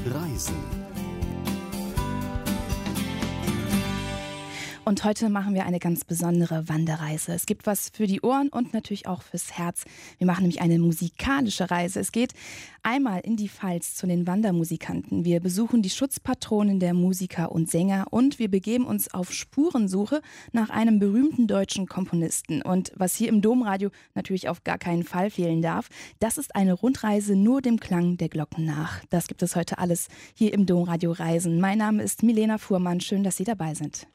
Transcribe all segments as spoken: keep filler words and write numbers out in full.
Reisen. Und heute machen wir eine ganz besondere Wanderreise. Es gibt was für die Ohren und natürlich auch fürs Herz. Wir machen nämlich eine musikalische Reise. Es geht einmal in die Pfalz zu den Wandermusikanten. Wir besuchen die Schutzpatronen der Musiker und Sänger und wir begeben uns auf Spurensuche nach einem berühmten deutschen Komponisten. Und was hier im Domradio natürlich auf gar keinen Fall fehlen darf, das ist eine Rundreise nur dem Klang der Glocken nach. Das gibt es heute alles hier im Domradio Reisen. Mein Name ist Milena Fuhrmann. Schön, dass Sie dabei sind.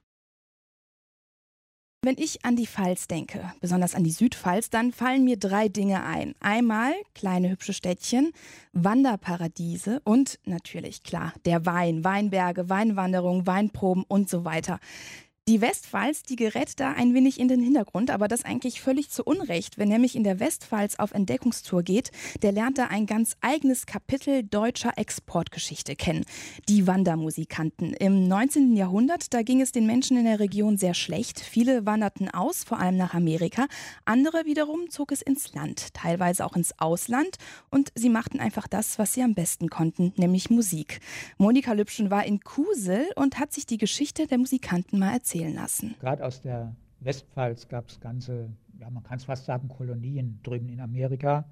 Wenn ich an die Pfalz denke, besonders an die Südpfalz, dann fallen mir drei Dinge ein. Einmal kleine hübsche Städtchen, Wanderparadiese und natürlich, klar, der Wein, Weinberge, Weinwanderung, Weinproben und so weiter. Die Westpfalz, die gerät da ein wenig in den Hintergrund, aber das eigentlich völlig zu Unrecht. Wer nämlich in der Westpfalz auf Entdeckungstour geht, der lernt da ein ganz eigenes Kapitel deutscher Exportgeschichte kennen. Die Wandermusikanten. Im neunzehnten Jahrhundert, da ging es den Menschen in der Region sehr schlecht. Viele wanderten aus, vor allem nach Amerika. Andere wiederum zog es ins Land, teilweise auch ins Ausland. Und sie machten einfach das, was sie am besten konnten, nämlich Musik. Monika Lübschen war in Kusel und hat sich die Geschichte der Musikanten mal erzählt lassen. Gerade aus der Westpfalz gab es ganze, ja, man kann es fast sagen, Kolonien drüben in Amerika.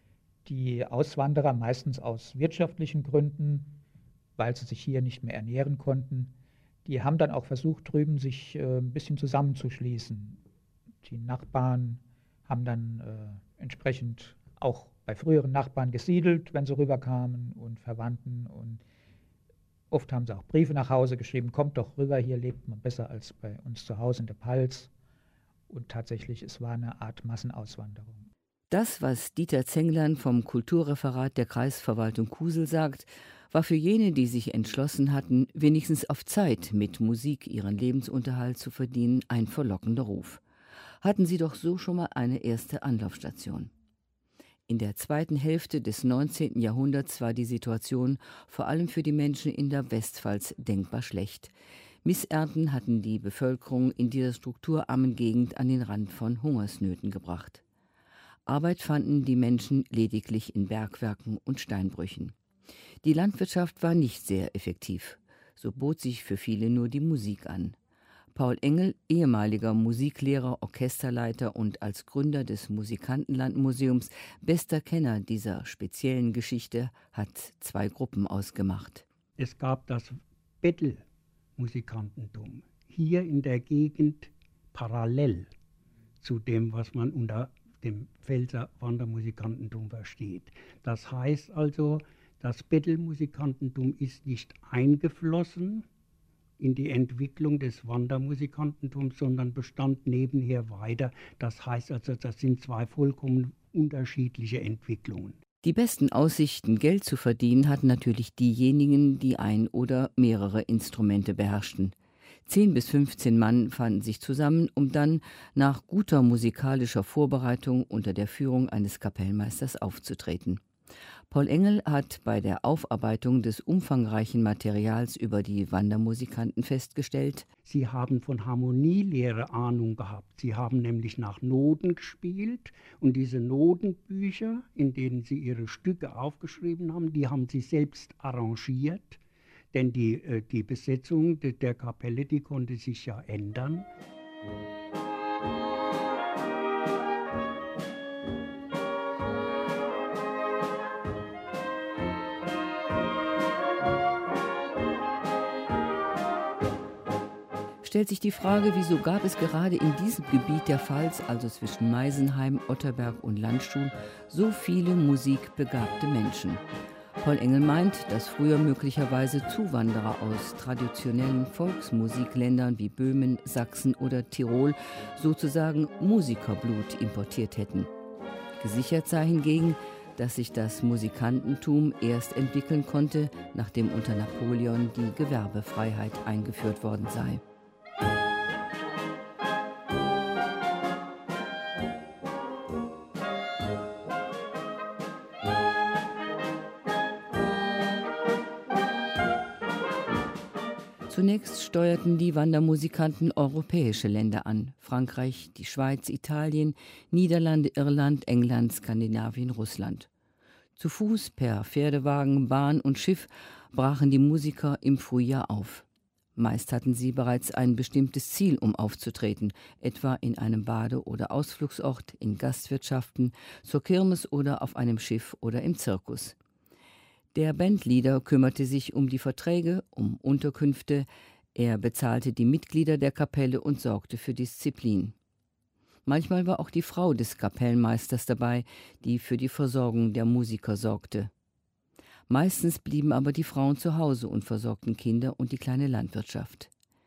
Die Auswanderer, meistens aus wirtschaftlichen Gründen, weil sie sich hier nicht mehr ernähren konnten, die haben dann auch versucht, drüben sich äh, ein bisschen zusammenzuschließen. Die Nachbarn haben dann äh, entsprechend auch bei früheren Nachbarn gesiedelt, wenn sie rüberkamen, und Verwandten, und oft haben sie auch Briefe nach Hause geschrieben, kommt doch rüber, hier lebt man besser als bei uns zu Hause in der Pfalz. Und tatsächlich, es war eine Art Massenauswanderung. Das, was Dieter Zenglern vom Kulturreferat der Kreisverwaltung Kusel sagt, war für jene, die sich entschlossen hatten, wenigstens auf Zeit mit Musik ihren Lebensunterhalt zu verdienen, ein verlockender Ruf. Hatten sie doch so schon mal eine erste Anlaufstation. In der zweiten Hälfte des neunzehnten Jahrhunderts war die Situation vor allem für die Menschen in der Westpfalz denkbar schlecht. Missernten hatten die Bevölkerung in dieser strukturarmen Gegend an den Rand von Hungersnöten gebracht. Arbeit fanden die Menschen lediglich in Bergwerken und Steinbrüchen. Die Landwirtschaft war nicht sehr effektiv. So bot sich für viele nur die Musik an. Paul Engel, ehemaliger Musiklehrer, Orchesterleiter und als Gründer des Musikantenlandmuseums bester Kenner dieser speziellen Geschichte, hat zwei Gruppen ausgemacht. Es gab das Bettelmusikantentum hier in der Gegend parallel zu dem, was man unter dem Pfälzer Wandermusikantentum versteht. Das heißt also, das Bettelmusikantentum ist nicht eingeflossen in die Entwicklung des Wandermusikantentums, sondern bestand nebenher weiter. Das heißt also, das sind zwei vollkommen unterschiedliche Entwicklungen. Die besten Aussichten, Geld zu verdienen, hatten natürlich diejenigen, die ein oder mehrere Instrumente beherrschten. Zehn bis fünfzehn Mann fanden sich zusammen, um dann nach guter musikalischer Vorbereitung unter der Führung eines Kapellmeisters aufzutreten. Paul Engel hat bei der Aufarbeitung des umfangreichen Materials über die Wandermusikanten festgestellt: Sie haben von Harmonielehre Ahnung gehabt. Sie haben nämlich nach Noten gespielt, und diese Notenbücher, in denen sie ihre Stücke aufgeschrieben haben, die haben sie selbst arrangiert, denn die, die Besetzung der Kapelle, die konnte sich ja ändern. Stellt sich die Frage, wieso gab es gerade in diesem Gebiet der Pfalz, also zwischen Meisenheim, Otterberg und Landstuhl, so viele musikbegabte Menschen? Paul Engel meint, dass früher möglicherweise Zuwanderer aus traditionellen Volksmusikländern wie Böhmen, Sachsen oder Tirol sozusagen Musikerblut importiert hätten. Gesichert sei hingegen, dass sich das Musikantentum erst entwickeln konnte, nachdem unter Napoleon die Gewerbefreiheit eingeführt worden sei. Zunächst steuerten die Wandermusikanten europäische Länder an: Frankreich, die Schweiz, Italien, Niederlande, Irland, England, Skandinavien, Russland. Zu Fuß, per Pferdewagen, Bahn und Schiff brachen die Musiker im Frühjahr auf. Meist hatten sie bereits ein bestimmtes Ziel, um aufzutreten, etwa in einem Bade- oder Ausflugsort, in Gastwirtschaften, zur Kirmes oder auf einem Schiff oder im Zirkus. Der Bandleader kümmerte sich um die Verträge, um Unterkünfte, er bezahlte die Mitglieder der Kapelle und sorgte für Disziplin. Manchmal war auch die Frau des Kapellmeisters dabei, die für die Versorgung der Musiker sorgte. Meistens blieben aber die Frauen zu Hause und versorgten Kinder und die kleine Landwirtschaft.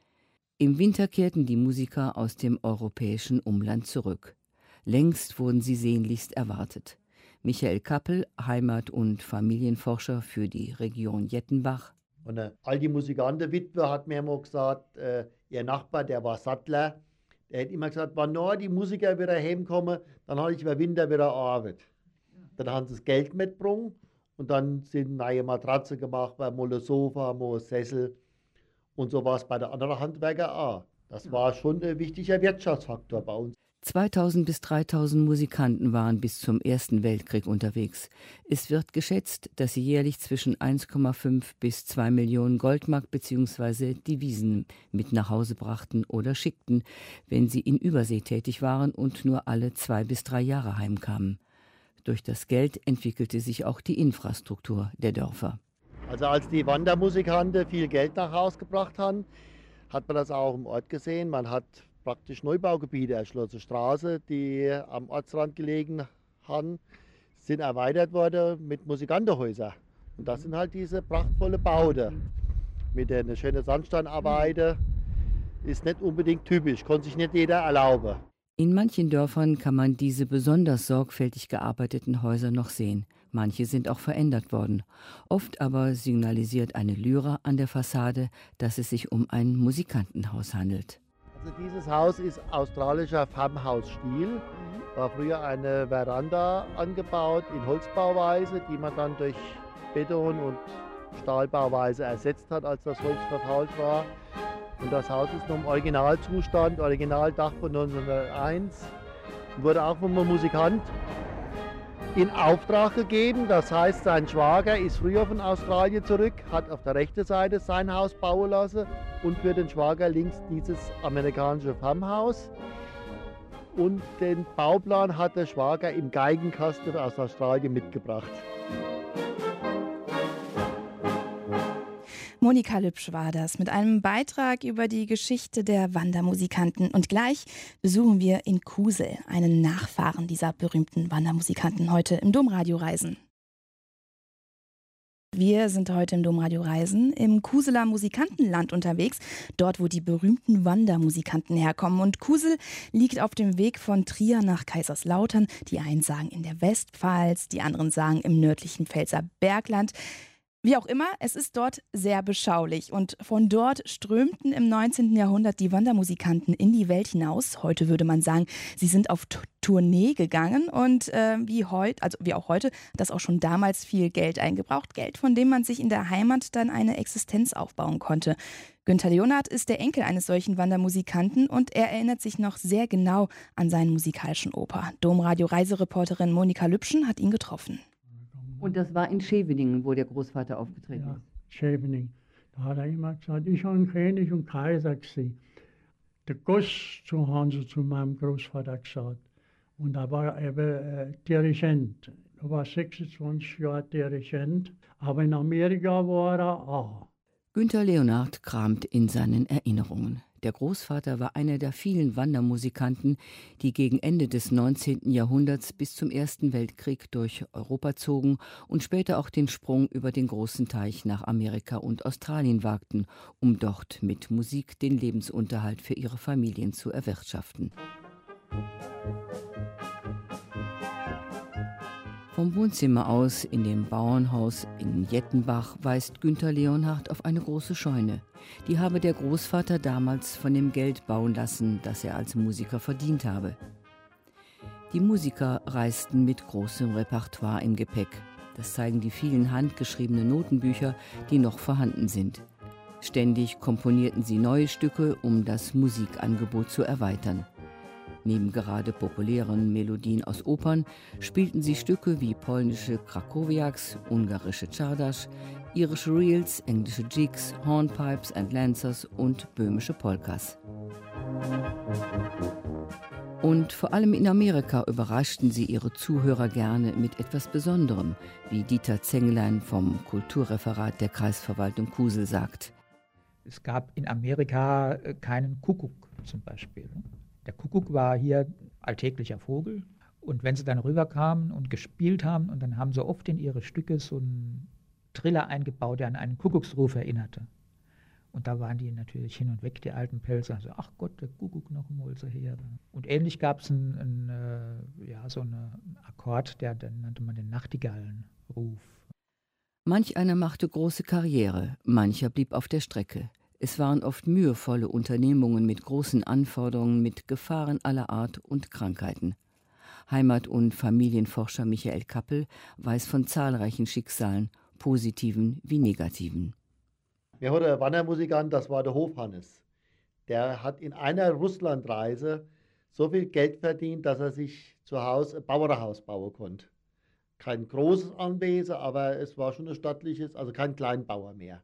Im Winter kehrten die Musiker aus dem europäischen Umland zurück. Längst wurden sie sehnlichst erwartet. Michael Kappel, Heimat- und Familienforscher für die Region Jettenbach. Und eine alte Musikantenwitwe hat mir immer gesagt, äh, ihr Nachbar, der war Sattler, der hat immer gesagt, wenn nur die Musiker wieder heimkommen, dann habe ich über Winter wieder Arbeit. Dann haben sie das Geld mitgebracht und dann sind neue Matratzen gemacht, mal ein Sofa, mal ein Sessel. Und so war es bei den anderen Handwerkern auch. Das war schon ein wichtiger Wirtschaftsfaktor bei uns. zweitausend bis dreitausend Musikanten waren bis zum Ersten Weltkrieg unterwegs. Es wird geschätzt, dass sie jährlich zwischen eins Komma fünf bis zwei Millionen Goldmark bzw. Devisen mit nach Hause brachten oder schickten, wenn sie in Übersee tätig waren und nur alle zwei bis drei Jahre heimkamen. Durch das Geld entwickelte sich auch die Infrastruktur der Dörfer. Also als die Wandermusikanten viel Geld nach Hause gebracht haben, hat man das auch im Ort gesehen. Man hat praktisch Neubaugebiete erschlossen. Straßen, die am Ortsrand gelegen haben, sind erweitert worden mit Musikantenhäusern. Und das sind halt diese prachtvolle Bauten. Mit den schönen Sandsteinarbeiten ist nicht unbedingt typisch, konnte sich nicht jeder erlauben. In manchen Dörfern kann man diese besonders sorgfältig gearbeiteten Häuser noch sehen. Manche sind auch verändert worden. Oft aber signalisiert eine Lyra an der Fassade, dass es sich um ein Musikantenhaus handelt. Also dieses Haus ist australischer Farmhouse-Stil. War früher eine Veranda angebaut in Holzbauweise, die man dann durch Beton- und Stahlbauweise ersetzt hat, als das Holz verfault war. Und das Haus ist noch im Originalzustand, Originaldach von neunzehnhunderteins. Wurde auch von einem Musikant in Auftrag gegeben. Das heißt, sein Schwager ist früher von Australien zurück, hat auf der rechten Seite sein Haus bauen lassen und für den Schwager links dieses amerikanische Farmhaus. Und den Bauplan hat der Schwager im Geigenkasten aus Australien mitgebracht. Monika Lübsch war das mit einem Beitrag über die Geschichte der Wandermusikanten. Und gleich besuchen wir in Kusel einen Nachfahren dieser berühmten Wandermusikanten heute im Domradio Reisen. Wir sind heute im Domradio Reisen im Kuseler Musikantenland unterwegs, dort wo die berühmten Wandermusikanten herkommen. Und Kusel liegt auf dem Weg von Trier nach Kaiserslautern. Die einen sagen in der Westpfalz, die anderen sagen im nördlichen Pfälzer Bergland. Wie auch immer, es ist dort sehr beschaulich und von dort strömten im neunzehnten Jahrhundert die Wandermusikanten in die Welt hinaus. Heute würde man sagen, sie sind auf T- Tournee gegangen und äh, wie heute, also wie auch heute, hat das auch schon damals viel Geld eingebraucht. Geld, von dem man sich in der Heimat dann eine Existenz aufbauen konnte. Günther Leonhardt ist der Enkel eines solchen Wandermusikanten und er erinnert sich noch sehr genau an seinen musikalischen Opa. Domradio-Reisereporterin Monika Lübschen hat ihn getroffen. Und das war in Scheveningen, wo der Großvater aufgetreten Ja, ist. Scheveningen. Da hat er immer gesagt, ich habe König und Kaiser gesehen. Der Gast, so haben sie zu meinem Großvater gesagt. Und da war er eben äh, Dirigent. Er war sechsundzwanzig Jahre Dirigent, aber in Amerika war er auch. Günther Leonhardt kramt in seinen Erinnerungen. Der Großvater war einer der vielen Wandermusikanten, die gegen Ende des neunzehnten Jahrhunderts bis zum Ersten Weltkrieg durch Europa zogen und später auch den Sprung über den großen Teich nach Amerika und Australien wagten, um dort mit Musik den Lebensunterhalt für ihre Familien zu erwirtschaften. Vom Wohnzimmer aus in dem Bauernhaus in Jettenbach weist Günther Leonhardt auf eine große Scheune. Die habe der Großvater damals von dem Geld bauen lassen, das er als Musiker verdient habe. Die Musiker reisten mit großem Repertoire im Gepäck. Das zeigen die vielen handgeschriebenen Notenbücher, die noch vorhanden sind. Ständig komponierten sie neue Stücke, um das Musikangebot zu erweitern. Neben gerade populären Melodien aus Opern spielten sie Stücke wie polnische Krakowiaks, ungarische Czardas, irische Reels, englische Jigs, Hornpipes and Lancers und böhmische Polkas. Und vor allem in Amerika überraschten sie ihre Zuhörer gerne mit etwas Besonderem, wie Dieter Zenglein vom Kulturreferat der Kreisverwaltung Kusel sagt. Es gab in Amerika keinen Kuckuck zum Beispiel. Der Kuckuck war hier alltäglicher Vogel. Und wenn sie dann rüberkamen und gespielt haben, und dann haben sie oft in ihre Stücke so einen Triller eingebaut, der an einen Kuckucksruf erinnerte. Und da waren die natürlich hin und weg, die alten Pelzer. Also, ach Gott, der Kuckuck noch einmal so her. Und ähnlich gab es einen, einen, äh, ja, so einen Akkord, der, den nannte man den Nachtigallenruf. Manch einer machte große Karriere, mancher blieb auf der Strecke. Es waren oft mühevolle Unternehmungen mit großen Anforderungen, mit Gefahren aller Art und Krankheiten. Heimat- und Familienforscher Michael Kappel weiß von zahlreichen Schicksalen, positiven wie negativen. Wir hatten einen Wandermusikant, das war der Hofhannes. Der hat in einer Russlandreise so viel Geld verdient, dass er sich zu Hause ein Bauernhaus bauen konnte. Kein großes Anwesen, aber es war schon ein stattliches, also kein Kleinbauer mehr.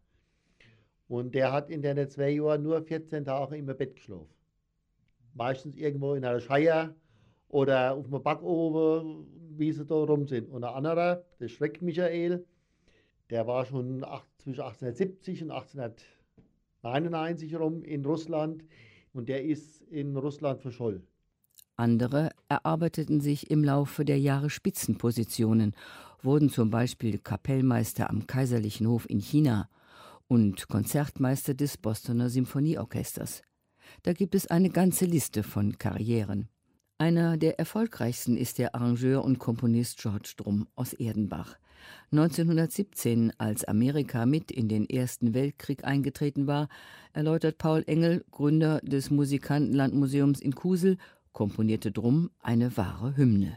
Und der hat in den zwei Jahren nur vierzehn Tage im Bett geschlafen. Meistens irgendwo in einer Scheier oder auf dem Backofen, wie sie da rum sind. Und ein anderer, der Schreck Michael, der war schon zwischen achtzehnhundertsiebzig und achtzehnhundertneunundneunzig rum in Russland und der ist in Russland verschollen. Andere erarbeiteten sich im Laufe der Jahre Spitzenpositionen, wurden zum Beispiel Kapellmeister am Kaiserlichen Hof in China und Konzertmeister des Bostoner Symphonieorchesters. Da gibt es eine ganze Liste von Karrieren. Einer der erfolgreichsten ist der Arrangeur und Komponist George Drum aus Erdenbach. neunzehnhundertsiebzehn, als Amerika mit in den Ersten Weltkrieg eingetreten war, erläutert Paul Engel, Gründer des Musikantenlandmuseums in Kusel, komponierte Drum eine wahre Hymne.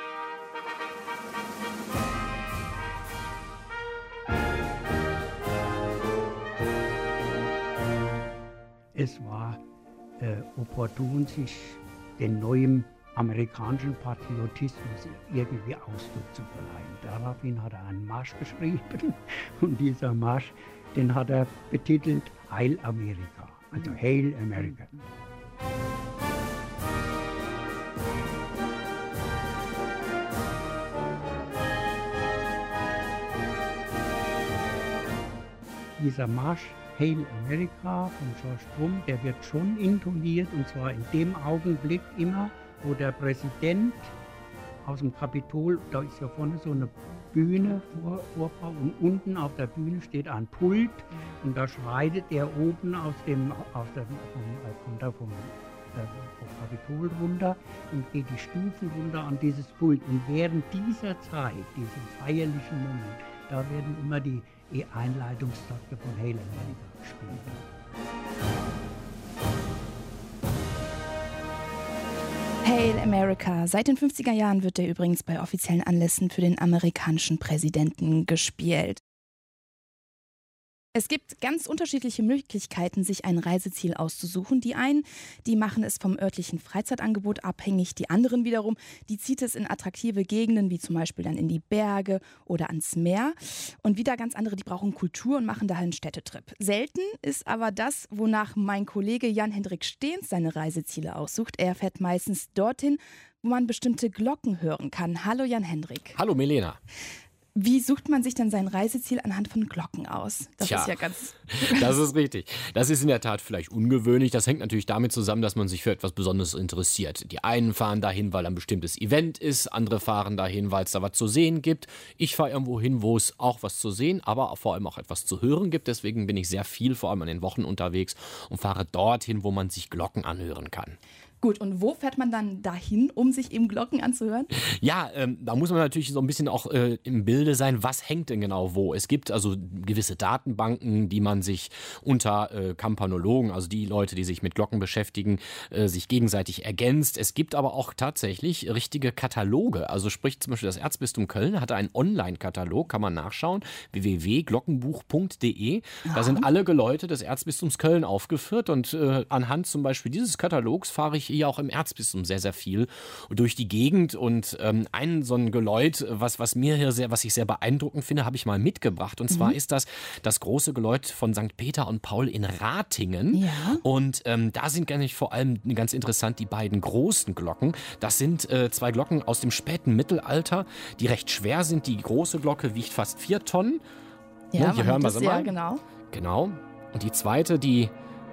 Es war äh, opportun, sich den neuen amerikanischen Patriotismus irgendwie Ausdruck zu verleihen. Daraufhin hat er einen Marsch geschrieben und dieser Marsch, den hat er betitelt Heil Amerika, also Hail America. Dieser Marsch Hail America von George Drum, der wird schon intoniert und zwar in dem Augenblick immer, wo der Präsident aus dem Kapitol, da ist ja vorne so eine Bühne, vor, Vorbau, und unten auf der Bühne steht ein Pult und da schreitet er oben aus dem, aus der, vom, kommt er vom, vom Kapitol runter und geht die Stufen runter an dieses Pult. Und während dieser Zeit, diesem feierlichen Moment, da werden immer die Einleitungstakte von Hail America gespielt. Hail America. Seit den fünfziger Jahren wird der übrigens bei offiziellen Anlässen für den amerikanischen Präsidenten gespielt. Es gibt ganz unterschiedliche Möglichkeiten, sich ein Reiseziel auszusuchen. Die einen, die machen es vom örtlichen Freizeitangebot abhängig. Die anderen wiederum, die zieht es in attraktive Gegenden, wie zum Beispiel dann in die Berge oder ans Meer. Und wieder ganz andere, die brauchen Kultur und machen daher einen Städtetrip. Selten ist aber das, wonach mein Kollege Jan-Hendrik Stehns seine Reiseziele aussucht. Er fährt meistens dorthin, wo man bestimmte Glocken hören kann. Hallo Jan-Hendrik. Hallo Milena. Wie sucht man sich denn sein Reiseziel anhand von Glocken aus? Das Tja, ist ja ganz... Das ist richtig. Das ist in der Tat vielleicht ungewöhnlich. Das hängt natürlich damit zusammen, dass man sich für etwas Besonderes interessiert. Die einen fahren dahin, weil ein bestimmtes Event ist. Andere fahren dahin, weil es da was zu sehen gibt. Ich fahre irgendwo hin, wo es auch was zu sehen, aber vor allem auch etwas zu hören gibt. Deswegen bin ich sehr viel, vor allem an den Wochen unterwegs und fahre dorthin, wo man sich Glocken anhören kann. Gut, und wo fährt man dann dahin, um sich eben Glocken anzuhören? Ja, ähm, da muss man natürlich so ein bisschen auch äh, im Bilde sein, was hängt denn genau wo. Es gibt also gewisse Datenbanken, die man sich unter äh, Kampanologen, also die Leute, die sich mit Glocken beschäftigen, äh, sich gegenseitig ergänzt. Es gibt aber auch tatsächlich richtige Kataloge. Also sprich zum Beispiel das Erzbistum Köln hatte einen Online-Katalog, kann man nachschauen, w w w punkt glockenbuch punkt d e. Da sind alle Geläute des Erzbistums Köln aufgeführt und äh, anhand zum Beispiel dieses Katalogs fahre ich hier auch im Erzbistum sehr, sehr viel durch die Gegend. Und ähm, ein so ein Geläut, was, was mir hier sehr, was ich sehr beeindruckend finde, habe ich mal mitgebracht. Und zwar mhm. ist das das große Geläut von Sankt Peter und Paul in Ratingen. Ja. Und ähm, da sind gar nicht vor allem ganz interessant die beiden großen Glocken. Das sind äh, zwei Glocken aus dem späten Mittelalter, die recht schwer sind. Die große Glocke wiegt fast vier Tonnen. Ja, ne, hier hören wir sie mal. Ja, genau. Genau. Und die zweite, die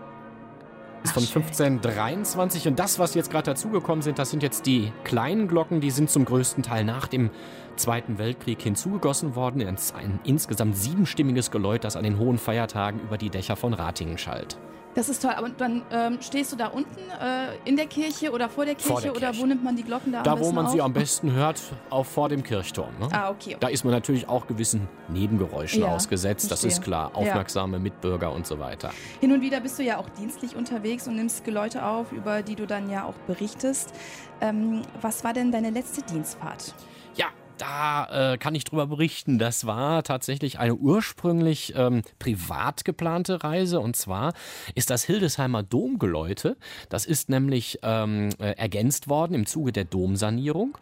ist von fünfzehnhundertdreiundzwanzig. Und das, was jetzt gerade dazugekommen sind, das sind jetzt die kleinen Glocken. Die sind zum größten Teil nach dem Zweiten Weltkrieg hinzugegossen worden. Ein insgesamt siebenstimmiges Geläut, das an den hohen Feiertagen über die Dächer von Ratingen schallt. Das ist toll. Aber dann ähm, stehst du da unten äh, in der Kirche oder vor der Kirche, vor der oder Kirche. Wo nimmt man die Glocken da, da am besten Da, wo man auf? sie am besten hört, auch vor dem Kirchturm. Ne? Ah, okay. Da ist man natürlich auch gewissen Nebengeräuschen ja, ausgesetzt. verstehe. Das ist klar. Aufmerksame ja. Mitbürger und so weiter. Hin und wieder bist du ja auch dienstlich unterwegs und nimmst Geläute auf, über die du dann ja auch berichtest. Ähm, was war denn deine letzte Dienstfahrt? Ja, da äh, kann ich drüber berichten. Das war tatsächlich eine ursprünglich ähm, privat geplante Reise. Und zwar ist das Hildesheimer Domgeläute. Das ist nämlich ähm, äh, ergänzt worden im Zuge der Domsanierung.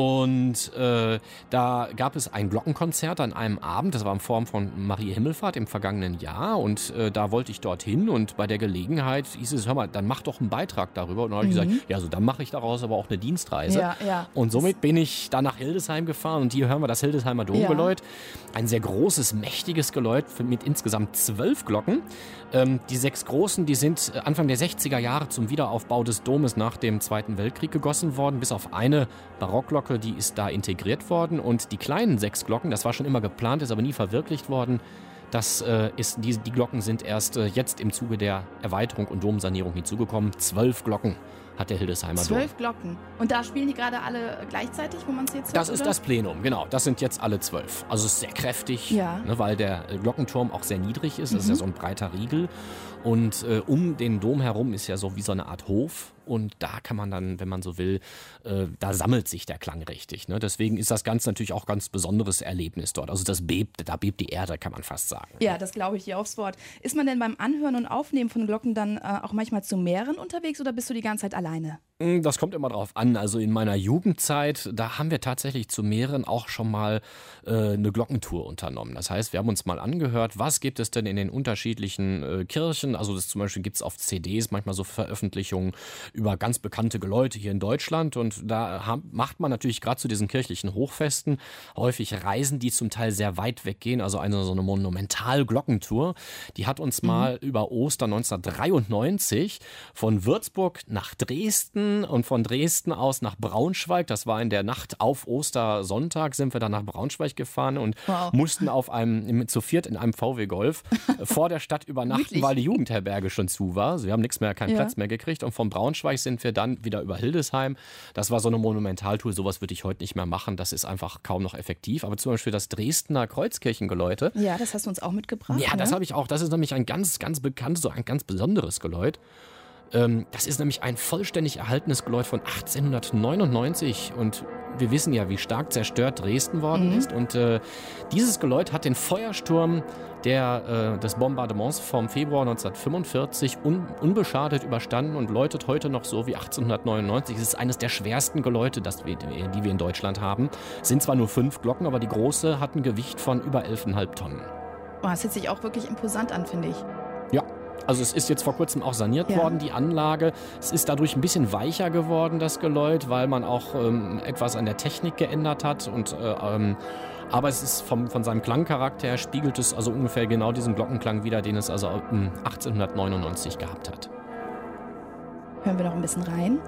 Und äh, da gab es ein Glockenkonzert an einem Abend. Das war in Form von Maria Himmelfahrt im vergangenen Jahr. Und äh, da wollte ich dorthin. Und bei der Gelegenheit hieß es, hör mal, dann mach doch einen Beitrag darüber. Und dann habe ich Mhm. gesagt, ja, so dann mache ich daraus aber auch eine Dienstreise. Ja, ja. Und somit bin ich dann nach Hildesheim gefahren. Und hier hören wir das Hildesheimer Domgeläut. Ja. Ein sehr großes, mächtiges Geläut mit insgesamt zwölf Glocken. Ähm, die sechs großen, die sind Anfang der sechziger Jahre zum Wiederaufbau des Domes nach dem Zweiten Weltkrieg gegossen worden. Bis auf eine Barockglocke, die ist da integriert worden. Und die kleinen sechs Glocken, das war schon immer geplant, ist aber nie verwirklicht worden. Das äh, ist, die, die Glocken sind erst äh, jetzt im Zuge der Erweiterung und Domsanierung hinzugekommen. Zwölf Glocken hat der Hildesheimer Dom. Zwölf Glocken. Und da spielen die gerade alle gleichzeitig, wo man es jetzt hört? Das ist oder? das Plenum, genau. Das sind jetzt alle zwölf. Also es ist sehr kräftig, ja. ne, weil der Glockenturm auch sehr niedrig ist. Das mhm. ist ja so ein breiter Riegel. Und äh, um den Dom herum ist ja so wie so eine Art Hof. Und da kann man dann, wenn man so will, äh, da sammelt sich der Klang richtig. Ne? Deswegen ist das Ganze natürlich auch ein ganz besonderes Erlebnis dort. Also das bebt, da bebt die Erde, kann man fast sagen. Ja, das glaube ich dir aufs Wort. Ist man denn beim Anhören und Aufnehmen von Glocken dann äh, auch manchmal zu mehreren unterwegs oder bist du die ganze Zeit alleine? Das kommt immer drauf an. Also in meiner Jugendzeit, da haben wir tatsächlich zu mehreren auch schon mal äh, eine Glockentour unternommen. Das heißt, wir haben uns mal angehört, was gibt es denn in den unterschiedlichen äh, Kirchen. Also das zum Beispiel gibt es auf C Ds manchmal so Veröffentlichungen über ganz bekannte Geläute hier in Deutschland. Und da haben, macht man natürlich gerade zu diesen kirchlichen Hochfesten häufig Reisen, die zum Teil sehr weit weggehen. Also eine so eine Monumental-Glockentour. Die hat uns mhm. mal über Ostern neunzehnhundertdreiundneunzig von Würzburg nach Dresden und von Dresden aus nach Braunschweig. Das war in der Nacht auf Ostersonntag, sind wir dann nach Braunschweig gefahren und wow. mussten auf einem, zu viert in einem V W Golf vor der Stadt übernachten, weil die Jugendherberge schon zu war. Also wir haben nichts mehr, keinen ja. Platz mehr gekriegt. Und von Braunschweig sind wir dann wieder über Hildesheim. Das war so eine Monumentaltour. Sowas würde ich heute nicht mehr machen. Das ist einfach kaum noch effektiv. Aber zum Beispiel das Dresdner Kreuzkirchengeläute. Ja, das hast du uns auch mitgebracht. Ja, ne? das habe ich auch. Das ist nämlich ein ganz, ganz bekanntes, so ein ganz besonderes Geläut. Das ist nämlich ein vollständig erhaltenes Geläut von achtzehnhundertneunundneunzig und wir wissen ja, wie stark zerstört Dresden worden mhm. ist. Und äh, dieses Geläut hat den Feuersturm der, äh, des Bombardements vom Februar neunzehnhundertfünfundvierzig un, unbeschadet überstanden und läutet heute noch so wie achtzehnhundertneunundneunzig. Es ist eines der schwersten Geläute, das wir, die wir in Deutschland haben. Es sind zwar nur fünf Glocken, aber die große hat ein Gewicht von über elf Komma fünf Tonnen. Oh, das hört sich auch wirklich imposant an, finde ich. Ja. Also es ist jetzt vor kurzem auch saniert ja. worden, die Anlage. Es ist dadurch ein bisschen weicher geworden, das Geläut, weil man auch ähm, etwas an der Technik geändert hat. Und, äh, ähm, aber es ist vom, von seinem Klangcharakter her spiegelt es also ungefähr genau diesen Glockenklang wider, den es also ähm, achtzehnhundertneunundneunzig gehabt hat. Hören wir noch ein bisschen rein.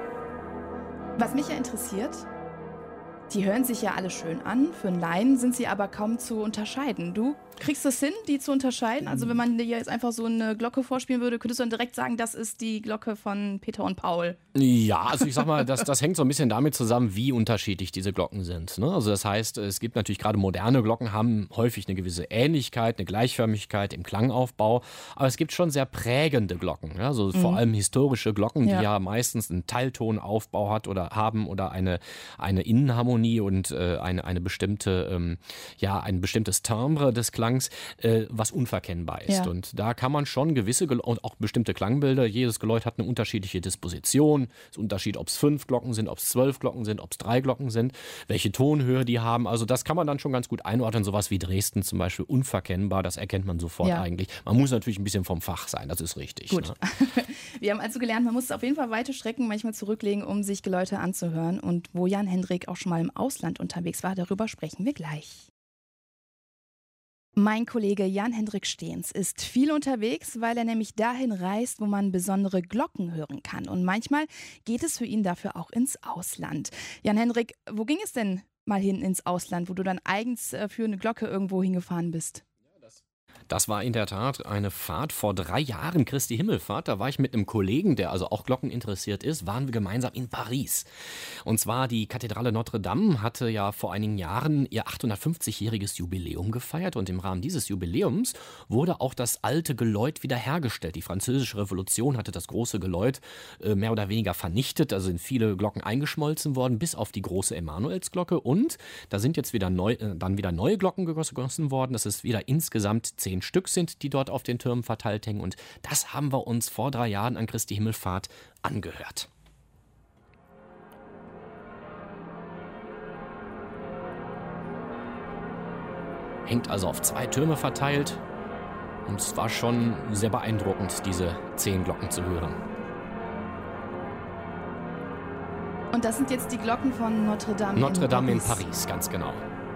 Was mich ja interessiert, die hören sich ja alle schön an. Für einen Laien sind sie aber kaum zu unterscheiden. Du kriegst es hin, die zu unterscheiden? Also wenn man dir jetzt einfach so eine Glocke vorspielen würde, könntest du dann direkt sagen, das ist die Glocke von Peter und Paul? Ja, also ich sag mal, das, das hängt so ein bisschen damit zusammen, wie unterschiedlich diese Glocken sind. Ne? Also das heißt, es gibt natürlich gerade moderne Glocken, haben häufig eine gewisse Ähnlichkeit, eine Gleichförmigkeit im Klangaufbau, aber es gibt schon sehr prägende Glocken. Ja? Also mhm. vor allem historische Glocken, die ja. ja meistens einen Teiltonaufbau hat oder haben oder eine, eine Innenharmonie Harmonie und äh, eine, eine bestimmte, ähm, ja, ein bestimmtes Timbre des Klangs, äh, was unverkennbar ist. Ja. Und da kann man schon gewisse Gel- und auch bestimmte Klangbilder, jedes Geläut hat eine unterschiedliche Disposition. Es ist ein Unterschied, ob es fünf Glocken sind, ob es zwölf Glocken sind, ob es drei Glocken sind, welche Tonhöhe die haben. Also das kann man dann schon ganz gut einordnen. Sowas wie Dresden zum Beispiel, unverkennbar, das erkennt man sofort Ja. eigentlich. Man muss natürlich ein bisschen vom Fach sein, das ist richtig. Gut. Ne? Wir haben also gelernt, man muss auf jeden Fall weite Strecken manchmal zurücklegen, um sich Geläute anzuhören. Und wo Jan Hendrik auch schon mal im Ausland unterwegs war, darüber sprechen wir gleich. Mein Kollege Jan Hendrik Steens ist viel unterwegs, weil er nämlich dahin reist, wo man besondere Glocken hören kann. Und manchmal geht es für ihn dafür auch ins Ausland. Jan Hendrik, wo ging es denn mal hin ins Ausland, wo du dann eigens für eine Glocke irgendwo hingefahren bist? Das war in der Tat eine Fahrt vor drei Jahren, Christi Himmelfahrt. Da war ich mit einem Kollegen, der also auch Glocken interessiert ist, waren wir gemeinsam in Paris. Und zwar die Kathedrale Notre Dame hatte ja vor einigen Jahren ihr achthundertfünfzigjähriges Jubiläum gefeiert. Und im Rahmen dieses Jubiläums wurde auch das alte Geläut wiederhergestellt. Die Französische Revolution hatte das große Geläut äh, mehr oder weniger vernichtet. Also sind viele Glocken eingeschmolzen worden, bis auf die große Emanuelsglocke. Und da sind jetzt wieder neu, äh, dann wieder neue Glocken gegossen worden. Das ist wieder insgesamt zehn Stück sind, die dort auf den Türmen verteilt hängen. Und das haben wir uns vor drei Jahren an Christi Himmelfahrt angehört. Hängt also auf zwei Türme verteilt. Und es war schon sehr beeindruckend, diese zehn Glocken zu hören. Und das sind jetzt die Glocken von Notre Dame Notre in Dame in Paris. Paris, ganz genau.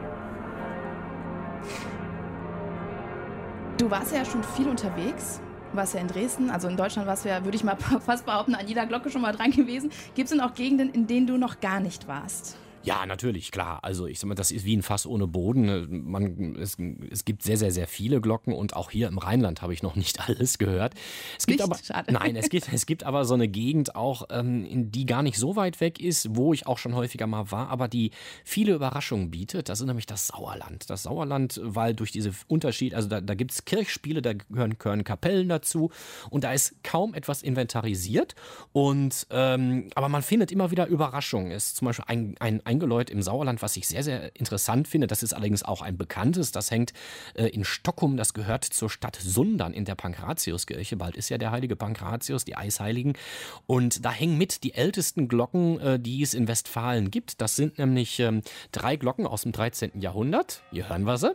Du warst ja schon viel unterwegs, warst ja in Dresden, also in Deutschland warst du ja, würde ich mal fast behaupten, an jeder Glocke schon mal dran gewesen. Gibt es denn auch Gegenden, in denen du noch gar nicht warst? Ja, natürlich, klar. Also ich sag mal, das ist wie ein Fass ohne Boden. Man, es, es gibt sehr, sehr, sehr viele Glocken und auch hier im Rheinland habe ich noch nicht alles gehört. Es gibt Nicht? aber, Schade. nein, es gibt, es gibt aber so eine Gegend auch, ähm, in die gar nicht so weit weg ist, wo ich auch schon häufiger mal war, aber die viele Überraschungen bietet. Das ist nämlich das Sauerland. Das Sauerland, weil durch diese Unterschied, also da, da gibt es Kirchspiele, da gehören, gehören Kapellen dazu und da ist kaum etwas inventarisiert. Und ähm, aber man findet immer wieder Überraschungen. Es ist zum Beispiel ein, ein ein Geläut im Sauerland, was ich sehr, sehr interessant finde. Das ist allerdings auch ein bekanntes. Das hängt äh, in Stockholm. Das gehört zur Stadt Sundern in der Pankratiuskirche. Bald ist ja der heilige Pankratius, die Eisheiligen. Und da hängen mit die ältesten Glocken, äh, die es in Westfalen gibt. Das sind nämlich ähm, drei Glocken aus dem dreizehnten Jahrhundert. Hier hören wir sie.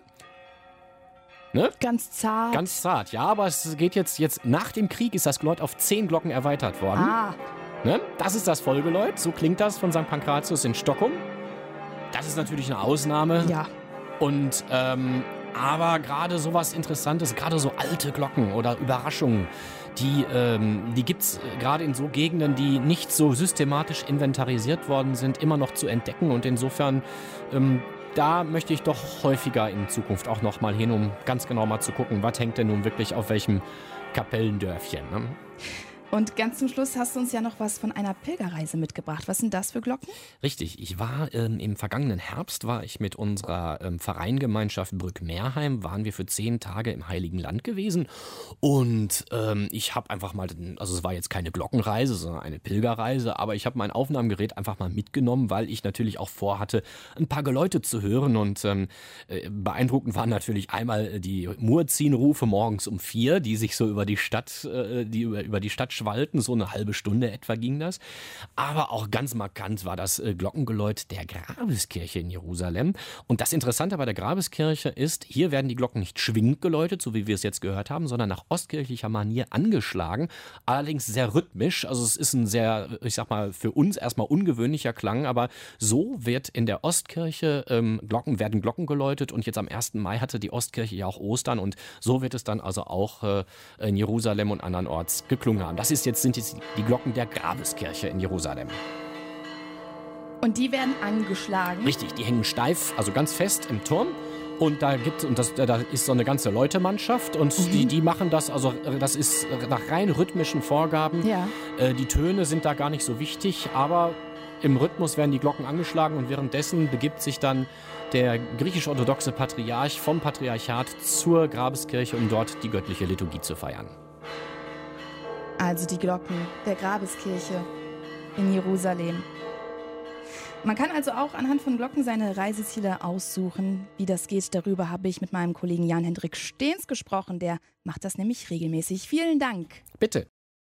Ne? Ganz zart. Ganz zart, ja, aber es geht jetzt, jetzt nach dem Krieg ist das Geläut auf zehn Glocken erweitert worden. Ah, Ne? Das ist das Vollgeläut, so klingt das von Sankt Pankratius in Stockholm. Das ist natürlich eine Ausnahme. ja. Und ähm, aber gerade sowas Interessantes, gerade so alte Glocken oder Überraschungen, die, ähm, die gibt es gerade in so Gegenden, die nicht so systematisch inventarisiert worden sind, immer noch zu entdecken. Und insofern, ähm, da möchte ich doch häufiger in Zukunft auch noch mal hin, um ganz genau mal zu gucken, was hängt denn nun wirklich auf welchem Kapellendörfchen. Ne? Und ganz zum Schluss hast du uns ja noch was von einer Pilgerreise mitgebracht. Was sind das für Glocken? Richtig, ich war ähm, im vergangenen Herbst, war ich mit unserer ähm, Vereingemeinschaft Brück-Merheim, waren wir für zehn Tage im Heiligen Land gewesen und ähm, ich habe einfach mal, also es war jetzt keine Glockenreise, sondern eine Pilgerreise, aber ich habe mein Aufnahmegerät einfach mal mitgenommen, weil ich natürlich auch vorhatte, ein paar Geläute zu hören und ähm, äh, beeindruckend waren natürlich einmal die Muezzinrufe morgens um vier, die sich so über die Stadt, äh, die über, über die Stadt Walten, so eine halbe Stunde etwa ging das. Aber auch ganz markant war das äh, Glockengeläut der Grabeskirche in Jerusalem. Und das Interessante bei der Grabeskirche ist, hier werden die Glocken nicht schwingend geläutet, so wie wir es jetzt gehört haben, sondern nach ostkirchlicher Manier angeschlagen. Allerdings sehr rhythmisch. Also es ist ein sehr, ich sag mal, für uns erstmal ungewöhnlicher Klang, aber so wird in der Ostkirche ähm, Glocken, werden Glocken geläutet und jetzt am ersten Mai hatte die Ostkirche ja auch Ostern und so wird es dann also auch äh, in Jerusalem und andernorts geklungen haben. Das ist jetzt, sind jetzt die Glocken der Grabeskirche in Jerusalem. Und die werden angeschlagen? Richtig, die hängen steif, also ganz fest im Turm. Und da gibt und das, da ist so eine ganze Leutemannschaft und mhm. die, die machen das, also das ist nach rein rhythmischen Vorgaben. Ja. Äh, die Töne sind da gar nicht so wichtig, aber im Rhythmus werden die Glocken angeschlagen und währenddessen begibt sich dann der griechisch-orthodoxe Patriarch vom Patriarchat zur Grabeskirche, um dort die göttliche Liturgie zu feiern. Also die Glocken der Grabeskirche in Jerusalem. Man kann also auch anhand von Glocken seine Reiseziele aussuchen. Wie das geht, darüber habe ich mit meinem Kollegen Jan-Hendrik Steens gesprochen. Der macht das nämlich regelmäßig. Vielen Dank. Bitte.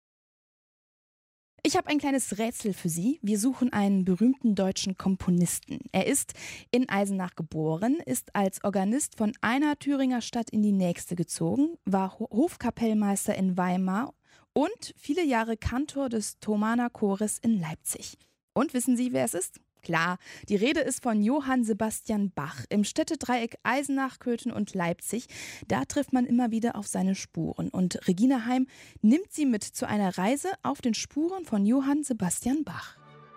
Ich habe ein kleines Rätsel für Sie. Wir suchen einen berühmten deutschen Komponisten. Er ist in Eisenach geboren, ist als Organist von einer Thüringer Stadt in die nächste gezogen, war Hofkapellmeister in Weimar und viele Jahre Kantor des Thomaner Chores in Leipzig. Und wissen Sie, wer es ist? Klar, die Rede ist von Johann Sebastian Bach. Im Städtedreieck Eisenach, Köthen und Leipzig, da trifft man immer wieder auf seine Spuren. Und Regina Heim nimmt sie mit zu einer Reise auf den Spuren von Johann Sebastian Bach.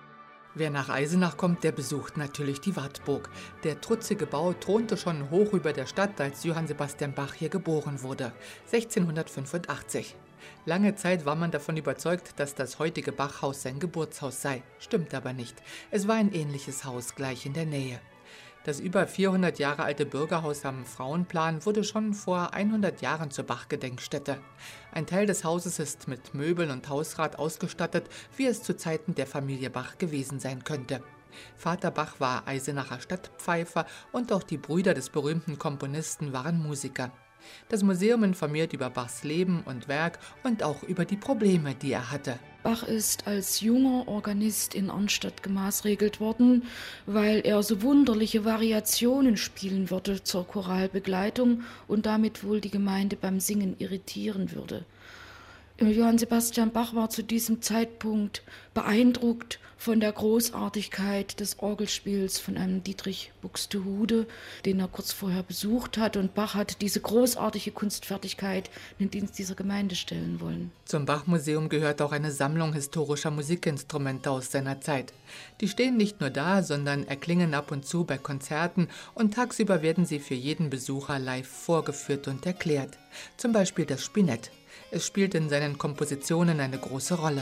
Wer nach Eisenach kommt, der besucht natürlich die Wartburg. Der trutzige Bau thronte schon hoch über der Stadt, als Johann Sebastian Bach hier geboren wurde, sechzehnhundertfünfundachtzig. Lange Zeit war man davon überzeugt, dass das heutige Bachhaus sein Geburtshaus sei. Stimmt aber nicht. Es war ein ähnliches Haus gleich in der Nähe. Das über vierhundert Jahre alte Bürgerhaus am Frauenplan wurde schon vor hundert Jahren zur Bach-Gedenkstätte. Ein Teil des Hauses ist mit Möbeln und Hausrat ausgestattet, wie es zu Zeiten der Familie Bach gewesen sein könnte. Vater Bach war Eisenacher Stadtpfeifer und auch die Brüder des berühmten Komponisten waren Musiker. Das Museum informiert über Bachs Leben und Werk und auch über die Probleme, die er hatte. Bach ist als junger Organist in Arnstadt gemaßregelt worden, weil er so wunderliche Variationen spielen würde zur Choralbegleitung und damit wohl die Gemeinde beim Singen irritieren würde. Johann Sebastian Bach war zu diesem Zeitpunkt beeindruckt von der Großartigkeit des Orgelspiels von einem Dietrich Buxtehude, den er kurz vorher besucht hat. Und Bach hat diese großartige Kunstfertigkeit in den Dienst dieser Gemeinde stellen wollen. Zum Bach-Museum gehört auch eine Sammlung historischer Musikinstrumente aus seiner Zeit. Die stehen nicht nur da, sondern erklingen ab und zu bei Konzerten und tagsüber werden sie für jeden Besucher live vorgeführt und erklärt. Zum Beispiel das Spinett. Es spielt in seinen Kompositionen eine große Rolle.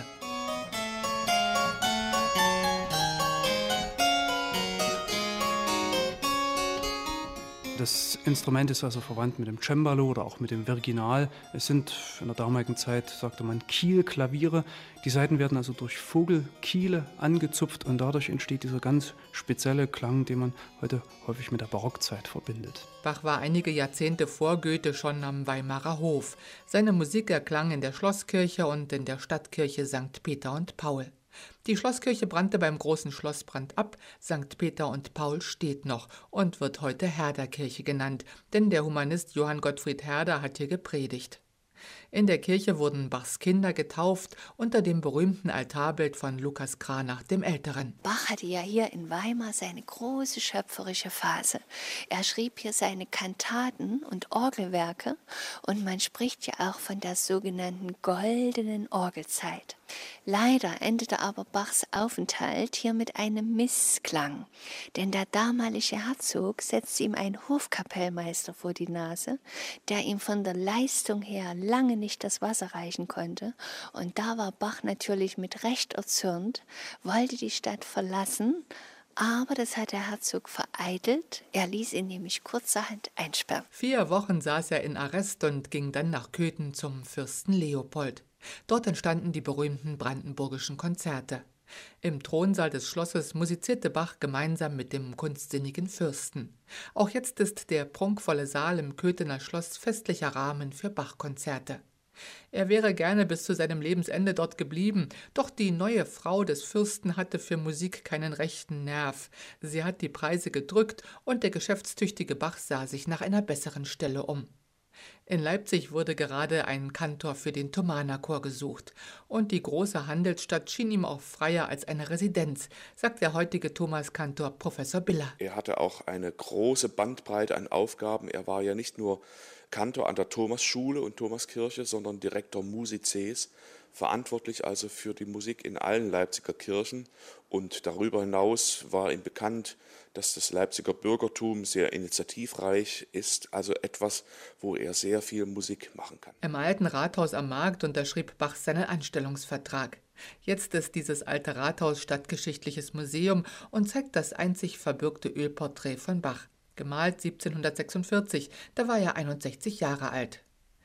Das Instrument ist also verwandt mit dem Cembalo oder auch mit dem Virginal. Es sind in der damaligen Zeit, sagte man, Kielklaviere. Die Saiten werden also durch Vogelkiele angezupft und dadurch entsteht dieser ganz spezielle Klang, den man heute häufig mit der Barockzeit verbindet. Bach war einige Jahrzehnte vor Goethe schon am Weimarer Hof. Seine Musik erklang in der Schlosskirche und in der Stadtkirche Sankt Peter und Paul. Die Schlosskirche brannte beim großen Schlossbrand ab, Sankt Peter und Paul steht noch und wird heute Herderkirche genannt, denn der Humanist Johann Gottfried Herder hat hier gepredigt. In der Kirche wurden Bachs Kinder getauft unter dem berühmten Altarbild von Lukas Cranach dem Älteren. Bach hatte ja hier in Weimar seine große schöpferische Phase. Er schrieb hier seine Kantaten und Orgelwerke und man spricht ja auch von der sogenannten goldenen Orgelzeit. Leider endete aber Bachs Aufenthalt hier mit einem Missklang, denn der damalige Herzog setzte ihm einen Hofkapellmeister vor die Nase, der ihm von der Leistung her lange nicht das Wasser reichen konnte. Und da war Bach natürlich mit Recht erzürnt, wollte die Stadt verlassen, aber das hat der Herzog vereitelt. Er ließ ihn nämlich kurzerhand einsperren. Vier Wochen saß er in Arrest und ging dann nach Köthen zum Fürsten Leopold. Dort entstanden die berühmten brandenburgischen Konzerte. Im Thronsaal des Schlosses musizierte Bach gemeinsam mit dem kunstsinnigen Fürsten. Auch jetzt ist der prunkvolle Saal im Köthener Schloss festlicher Rahmen für Bach-Konzerte. Er wäre gerne bis zu seinem Lebensende dort geblieben, doch die neue Frau des Fürsten hatte für Musik keinen rechten Nerv. Sie hat die Preise gedrückt und der geschäftstüchtige Bach sah sich nach einer besseren Stelle um. In Leipzig wurde gerade ein Kantor für den Thomaner Chor gesucht und die große Handelsstadt schien ihm auch freier als eine Residenz, sagt der heutige Thomaskantor Professor Biller. Er hatte auch eine große Bandbreite an Aufgaben. Er war ja nicht nur Kantor an der Thomasschule und Thomaskirche, sondern Direktor Musices, verantwortlich also für die Musik in allen Leipziger Kirchen. Und darüber hinaus war ihm bekannt, dass das Leipziger Bürgertum sehr initiativreich ist, also etwas, wo er sehr viel Musik machen kann. Im alten Rathaus am Markt unterschrieb Bach seinen Anstellungsvertrag. Jetzt ist dieses alte Rathaus stadtgeschichtliches Museum und zeigt das einzig verbürgte Ölporträt von Bach, gemalt siebzehnhundertsechsundvierzig, da war er einundsechzig Jahre alt.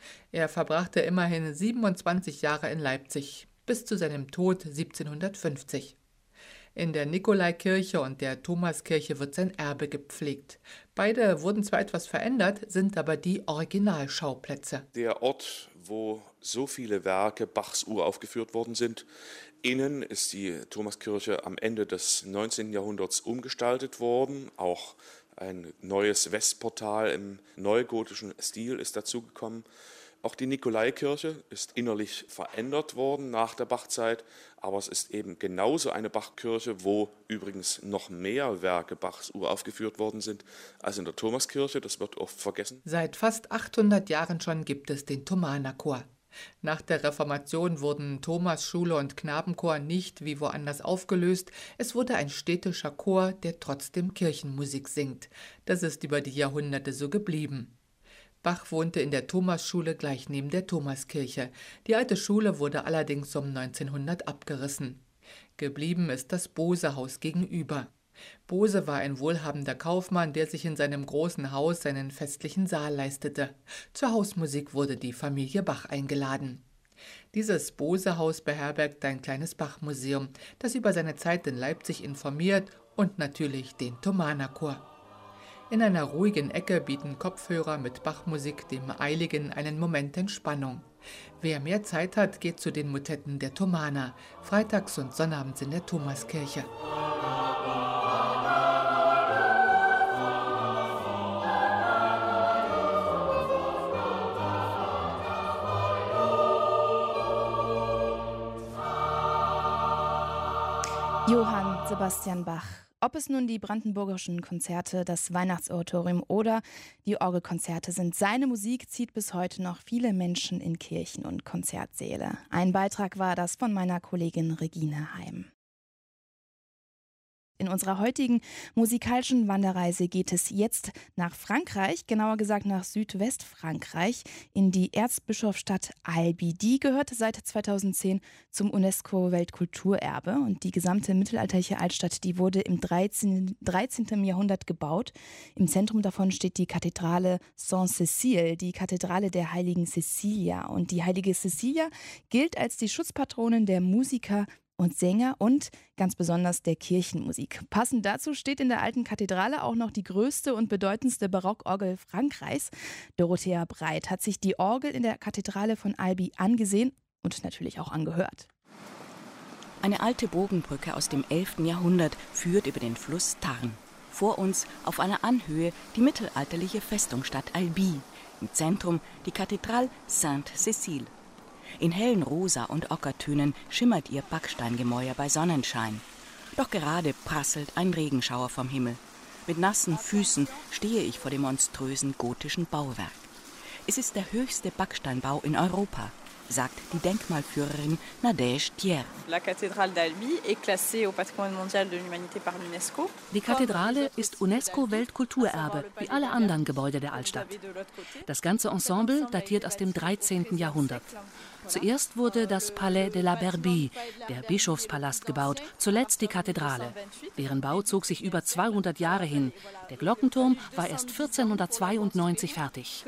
Er verbrachte immerhin siebenundzwanzig Jahre in Leipzig, bis zu seinem Tod siebzehnhundertfünfzig. In der Nikolaikirche und der Thomaskirche wird sein Erbe gepflegt. Beide wurden zwar etwas verändert, sind aber die Originalschauplätze. Der Ort, wo so viele Werke Bachs uraufgeführt worden sind. Innen ist die Thomaskirche am Ende des neunzehnten Jahrhunderts umgestaltet worden. Auch ein neues Westportal im neugotischen Stil ist dazugekommen. Auch die Nikolaikirche ist innerlich verändert worden nach der Bachzeit, aber es ist eben genauso eine Bachkirche, wo übrigens noch mehr Werke Bachs uraufgeführt worden sind als in der Thomaskirche. Das wird oft vergessen. Seit fast achthundert Jahren schon gibt es den Thomanerchor. Nach der Reformation wurden Thomasschule und Knabenchor nicht wie woanders aufgelöst. Es wurde ein städtischer Chor, der trotzdem Kirchenmusik singt. Das ist über die Jahrhunderte so geblieben. Bach wohnte in der Thomasschule gleich neben der Thomaskirche. Die alte Schule wurde allerdings um neunzehnhundert abgerissen. Geblieben ist das Bose-Haus gegenüber. Bose war ein wohlhabender Kaufmann, der sich in seinem großen Haus seinen festlichen Saal leistete. Zur Hausmusik wurde die Familie Bach eingeladen. Dieses Bose-Haus beherbergt ein kleines Bach-Museum, das über seine Zeit in Leipzig informiert und natürlich den Thomanerchor. In einer ruhigen Ecke bieten Kopfhörer mit Bachmusik dem Eiligen einen Moment Entspannung. Wer mehr Zeit hat, geht zu den Motetten der Thomaner, freitags und sonnabends in der Thomaskirche. Johann Sebastian Bach. Ob es nun die brandenburgischen Konzerte, das Weihnachtsoratorium oder die Orgelkonzerte sind, seine Musik zieht bis heute noch viele Menschen in Kirchen und Konzertsäle. Ein Beitrag war das von meiner Kollegin Regine Heim. In unserer heutigen musikalischen Wanderreise geht es jetzt nach Frankreich, genauer gesagt nach Südwestfrankreich, in die Erzbischofsstadt Albi. Die gehört seit zweitausendzehn zum UNESCO-Weltkulturerbe und die gesamte mittelalterliche Altstadt, die wurde im dreizehnten Jahrhundert gebaut. Im Zentrum davon steht die Kathedrale Saint-Cécile, die Kathedrale der heiligen Cecilia. Und die heilige Cecilia gilt als die Schutzpatronin der Musiker und Sänger und ganz besonders der Kirchenmusik. Passend dazu steht in der alten Kathedrale auch noch die größte und bedeutendste Barockorgel Frankreichs. Dorothea Breit hat sich die Orgel in der Kathedrale von Albi angesehen und natürlich auch angehört. Eine alte Bogenbrücke aus dem elften Jahrhundert führt über den Fluss Tarn. Vor uns auf einer Anhöhe die mittelalterliche Festungsstadt Albi. Im Zentrum die Kathedrale Sainte-Cécile. In hellen Rosa- und Ockertönen schimmert ihr Backsteingemäuer bei Sonnenschein. Doch gerade prasselt ein Regenschauer vom Himmel. Mit nassen Füßen stehe ich vor dem monströsen gotischen Bauwerk. Es ist der höchste Backsteinbau in Europa, sagt die Denkmalführerin Nadège Thiers. Die Kathedrale ist UNESCO-Weltkulturerbe, wie alle anderen Gebäude der Altstadt. Das ganze Ensemble datiert aus dem dreizehnten Jahrhundert. Zuerst wurde das Palais de la Brebis, der Bischofspalast, gebaut, zuletzt die Kathedrale. Deren Bau zog sich über zweihundert Jahre hin. Der Glockenturm war erst vierzehnhundertzweiundneunzig fertig.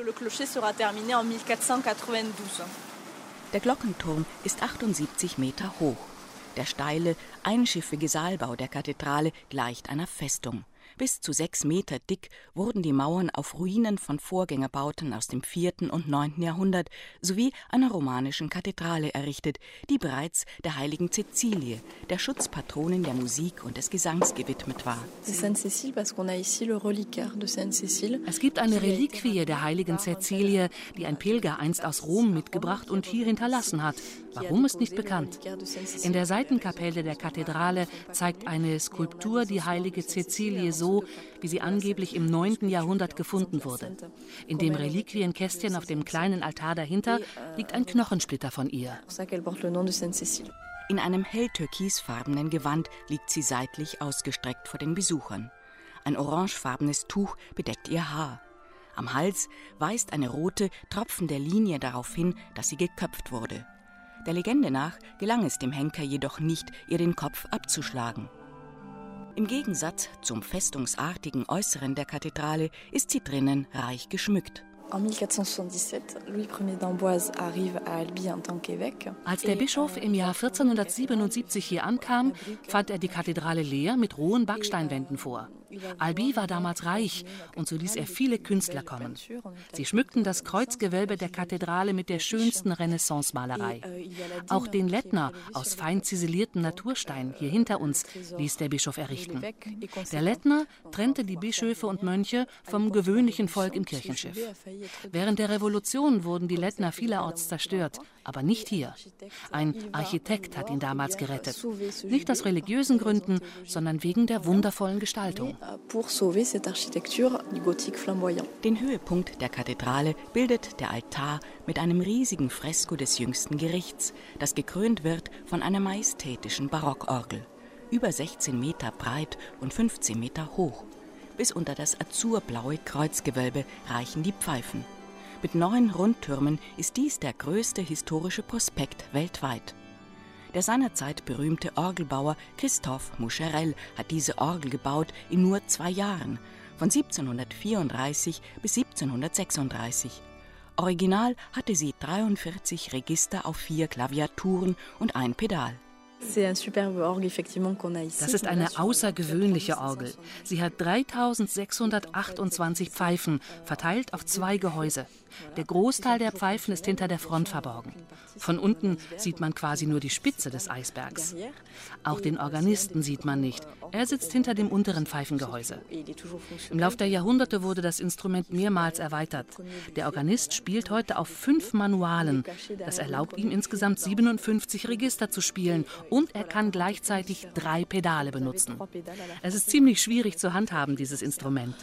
Der Glockenturm ist achtundsiebzig Meter hoch. Der steile, einschiffige Saalbau der Kathedrale gleicht einer Festung. Bis zu sechs Meter dick wurden die Mauern auf Ruinen von Vorgängerbauten aus dem vierten und neunten Jahrhundert sowie einer romanischen Kathedrale errichtet, die bereits der heiligen Cäcilie, der Schutzpatronin der Musik und des Gesangs, gewidmet war. Es gibt eine Reliquie der heiligen Cäcilie, die ein Pilger einst aus Rom mitgebracht und hier hinterlassen hat. Warum ist nicht bekannt. In der Seitenkapelle der Kathedrale zeigt eine Skulptur die heilige Cäcilie so, wie sie angeblich im neunten Jahrhundert gefunden wurde. In dem Reliquienkästchen auf dem kleinen Altar dahinter liegt ein Knochensplitter von ihr. In einem hell türkisfarbenen Gewand liegt sie seitlich ausgestreckt vor den Besuchern. Ein orangefarbenes Tuch bedeckt ihr Haar. Am Hals weist eine rote, tropfende Linie darauf hin, dass sie geköpft wurde. Der Legende nach gelang es dem Henker jedoch nicht, ihr den Kopf abzuschlagen. Im Gegensatz zum festungsartigen Äußeren der Kathedrale ist sie drinnen reich geschmückt. Als der Bischof im Jahr vierzehnhundertsiebenundsiebzig hier ankam, fand er die Kathedrale leer mit rohen Backsteinwänden vor. Albi war damals reich und so ließ er viele Künstler kommen. Sie schmückten das Kreuzgewölbe der Kathedrale mit der schönsten Renaissance-Malerei. Auch den Lettner aus fein ziseliertem Naturstein hier hinter uns ließ der Bischof errichten. Der Lettner trennte die Bischöfe und Mönche vom gewöhnlichen Volk im Kirchenschiff. Während der Revolution wurden die Lettner vielerorts zerstört, aber nicht hier. Ein Architekt hat ihn damals gerettet. Nicht aus religiösen Gründen, sondern wegen der wundervollen Gestaltung. Den Höhepunkt der Kathedrale bildet der Altar mit einem riesigen Fresko des Jüngsten Gerichts, das gekrönt wird von einer majestätischen Barockorgel. Über sechzehn Meter breit und fünfzehn Meter hoch. Bis unter das azurblaue Kreuzgewölbe reichen die Pfeifen. Mit neun Rundtürmen ist dies der größte historische Prospekt weltweit. Der seinerzeit berühmte Orgelbauer Christophe Moucherel hat diese Orgel gebaut in nur zwei Jahren, von siebzehnhundertvierunddreißig bis siebzehnhundertsechsunddreißig. Original hatte sie dreiundvierzig Register auf vier Klaviaturen und ein Pedal. Das ist eine außergewöhnliche Orgel. Sie hat dreitausendsechshundertachtundzwanzig Pfeifen, verteilt auf zwei Gehäuse. Der Großteil der Pfeifen ist hinter der Front verborgen. Von unten sieht man quasi nur die Spitze des Eisbergs. Auch den Organisten sieht man nicht. Er sitzt hinter dem unteren Pfeifengehäuse. Im Laufe der Jahrhunderte wurde das Instrument mehrmals erweitert. Der Organist spielt heute auf fünf Manualen. Das erlaubt ihm insgesamt siebenundfünfzig Register zu spielen und er kann gleichzeitig drei Pedale benutzen. Es ist ziemlich schwierig zu handhaben, dieses Instrument.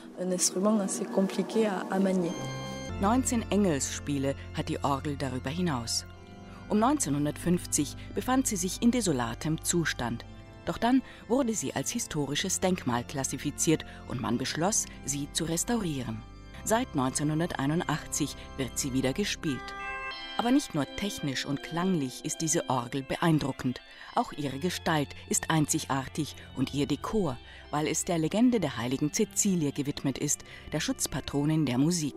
neunzehn Engelsspiele hat die Orgel darüber hinaus. Um neunzehnhundertfünfzig befand sie sich in desolatem Zustand. Doch dann wurde sie als historisches Denkmal klassifiziert und man beschloss, sie zu restaurieren. Seit neunzehnhunderteinundachtzig wird sie wieder gespielt. Aber nicht nur technisch und klanglich ist diese Orgel beeindruckend. Auch ihre Gestalt ist einzigartig und ihr Dekor, weil es der Legende der heiligen Cäcilie gewidmet ist, der Schutzpatronin der Musik.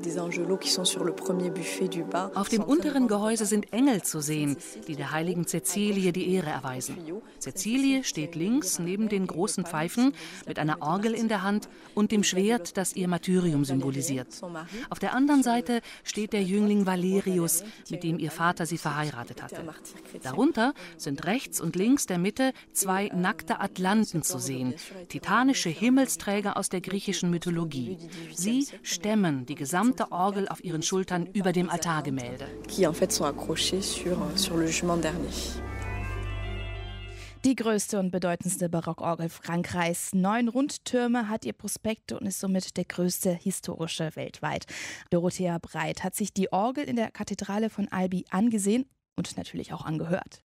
Auf dem unteren Gehäuse sind Engel zu sehen, die der heiligen Cäcilie die Ehre erweisen. Cäcilie steht links neben den großen Pfeifen mit einer Orgel in der Hand und dem Schwert, das ihr Martyrium symbolisiert. Auf der anderen Seite steht der Jüngling Valerius, mit dem ihr Vater sie verheiratet hatte. Darunter sind rechts und links der Mitte zwei nackte Atlanten zu sehen, titanische Himmelsträger aus der griechischen Mythologie. Sie stemmen die gesamte Orgel auf ihren Schultern über dem Altargemälde. Die größte und bedeutendste Barockorgel Frankreichs. Neun Rundtürme hat ihr Prospekt und ist somit der größte historische weltweit. Dorothea Breit hat sich die Orgel in der Kathedrale von Albi angesehen und natürlich auch angehört.